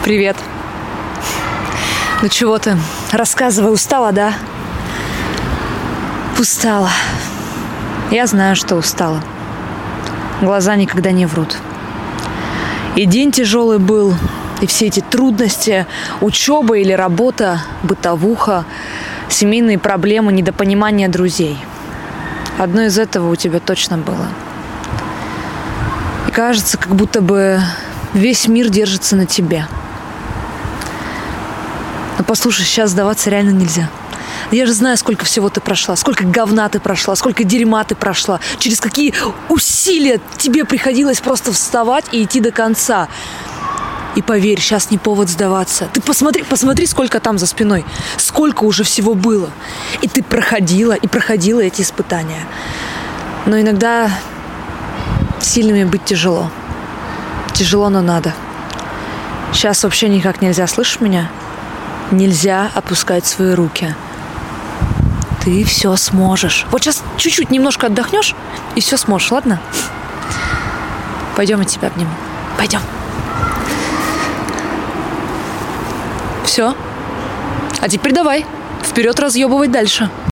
Привет. Ну чего ты? Рассказывай, устала, да? Устала. Я знаю, что устала. Глаза никогда не врут. И день тяжелый был, и все эти трудности, учеба или работа, бытовуха, семейные проблемы, недопонимание друзей. Одно из этого у тебя точно было. И кажется, как будто бы весь мир держится на тебе. Но послушай, сейчас сдаваться реально нельзя. Я же знаю, сколько всего ты прошла, сколько говна ты прошла, сколько дерьма ты прошла, через какие усилия тебе приходилось просто вставать и идти до конца. И поверь, сейчас не повод сдаваться. Ты посмотри, сколько там за спиной, сколько уже всего было. И ты проходила эти испытания. Но иногда сильными быть тяжело. Тяжело, но надо. Сейчас вообще никак нельзя, слышишь меня? Нельзя опускать свои руки. Ты все сможешь. Вот сейчас чуть-чуть немножко отдохнешь, и все сможешь, ладно? Пойдем, я тебя обниму. Пойдем. Все. А теперь давай, вперед разъебывать дальше.